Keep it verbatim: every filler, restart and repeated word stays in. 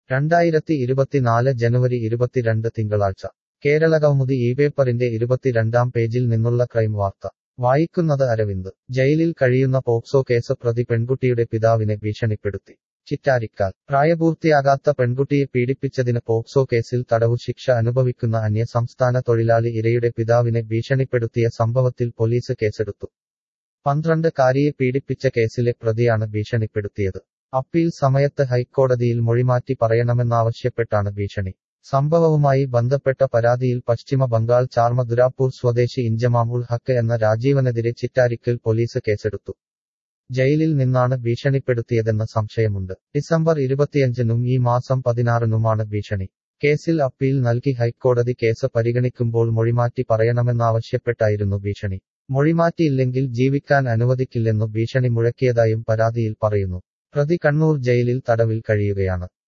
രണ്ടായിരത്തി ഇരുപത്തിനാല് ജനുവരി ഇരുപത്തിരണ്ട് തിങ്കളാഴ്ച കേരളകൗമുദി ഈ പേപ്പറിന്റെ ഇരുപത്തിരണ്ടാം പേജിൽ നിന്നുള്ള ക്രൈം വാർത്ത വായിക്കുന്നത് അരവിന്ദ് ജയിലിൽ കഴിയുന്ന പോക്സോ കേസ് പ്രതി പെൺകുട്ടിയുടെ പിതാവിനെ ഭീഷണിപ്പെടുത്തി ചിറ്റാരിക്കാൽ പ്രായപൂർത്തിയാകാത്ത പെൺകുട്ടിയെ പീഡിപ്പിച്ചതിന് പോക്സോ കേസിൽ തടവു ശിക്ഷ അനുഭവിക്കുന്ന അന്യസംസ്ഥാന തൊഴിലാളി ഇരയുടെ പിതാവിനെ ഭീഷണിപ്പെടുത്തിയ സംഭവത്തിൽ പോലീസ് കേസെടുത്തു പന്ത്രണ്ട് കാരിയെ പീഡിപ്പിച്ച കേസിലെ പ്രതിയാണ് ഭീഷണിപ്പെടുത്തിയത് അപ്പീൽ സമയത്ത് ഹൈക്കോടതിയിൽ മൊഴിമാറ്റി പറയണമെന്നാവശ്യപ്പെട്ടാണ് ഭീഷണി സംഭവവുമായി ബന്ധപ്പെട്ട പരാതിയിൽ പശ്ചിമ ബംഗാൾ ചാർമദുരാപൂർ സ്വദേശി ഇഞ്ചമാമുൾ ഹക്ക് എന്ന രാജീവനെതിരെ ചിറ്റാരിക്കൽ പോലീസ് കേസെടുത്തു ജയിലിൽ നിന്നാണ് ഭീഷണിപ്പെടുത്തിയതെന്ന സംശയമുണ്ട് ഡിസംബർ ഇരുപത്തിയഞ്ചിനും ഈ മാസം പതിനാറിനുമാണ് ഭീഷണി കേസിൽ അപ്പീൽ നൽകി ഹൈക്കോടതി കേസ് പരിഗണിക്കുമ്പോൾ മൊഴിമാറ്റി പറയണമെന്നാവശ്യപ്പെട്ടായിരുന്നു ഭീഷണി മൊഴിമാറ്റിയില്ലെങ്കിൽ ജീവിക്കാൻ അനുവദിക്കില്ലെന്നു ഭീഷണി മുഴക്കിയതായും പരാതിയിൽ പറയുന്നു പ്രതി കണ്ണൂർ ജയിലിൽ തടവിൽ കഴിയുകയാണ്